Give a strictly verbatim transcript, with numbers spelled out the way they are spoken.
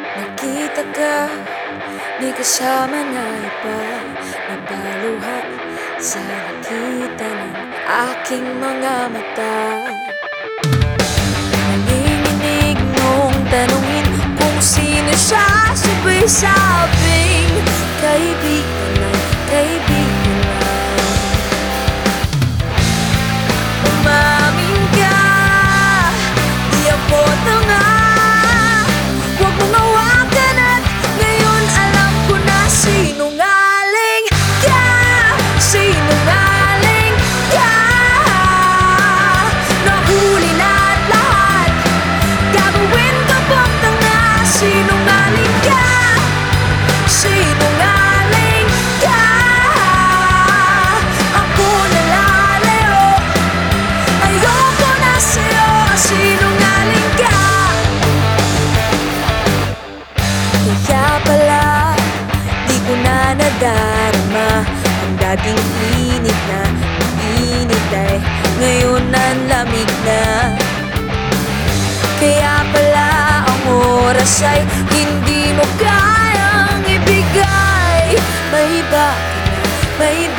Nakita ka, may kasama na iba, napaluha sa nakita ng aking mga mata. Nanginginig mong tanungin kung sino siya, sabay sabing kaibigan lang, kaibigan lang. Umamin ka, di ako tanga. Huwag mong hawakan at ngayon alam ko na sinungaling ka, sinungaling ka. Nahuli na't lahat, gagawin ka pang tanga. Sinungaling ka, sinungaling ka. Ako nalalayo, ayoko na sa'yo. Sinungaling ka. Kaya pala, di ko na nadarama ang dating init na init ay ngayon ang lamig na. Kaya pala ang oras ay hindi mo kayang ibigay. May iba ka na, may iba